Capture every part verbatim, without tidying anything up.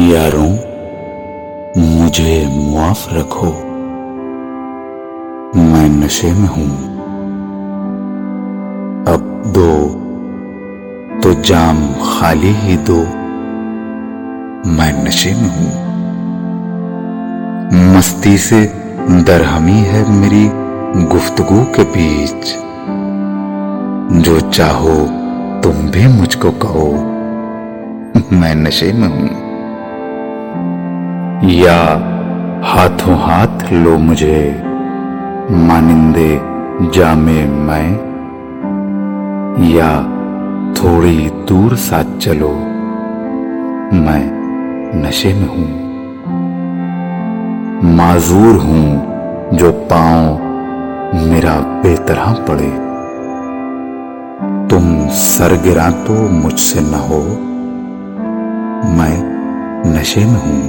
यारों, मुझे माफ रखो, मैं नशे में हूं। अब दो तो जाम खाली ही दो, मैं नशे में हूं। मस्ती से दरहमी है मेरी गुफ्तगू के बीच, जो चाहो तुम भी मुझको कहो, मैं नशे में हूं। या हाथों हाथ लो मुझे मानिंदे जामे मैं, या थोड़ी दूर साथ चलो, मैं नशे में हूं। माजूर हूं जो पांव मेरा बेतरह पड़े, तुम सरगिरा तो मुझसे न हो, मैं नशे में हूं।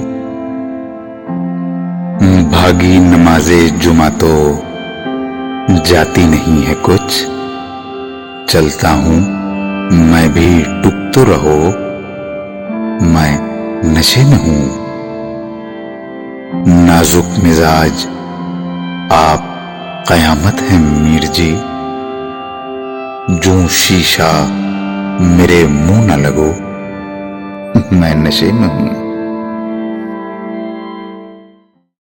भागी नमाजे जुमा तो जाती नहीं है कुछ, चलता हूं मैं भी टुक तो रहो, मैं नशे में हूं। नाजुक मिजाज आप कयामत है मीर जी, जो शीशा मेरे मुंह न लगो, मैं नशे में हूं।